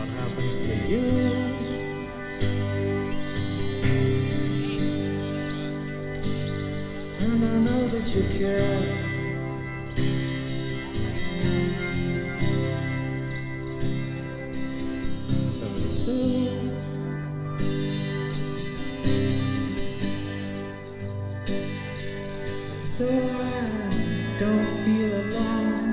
what happens to you. And I know that you care. So I don't feel alone.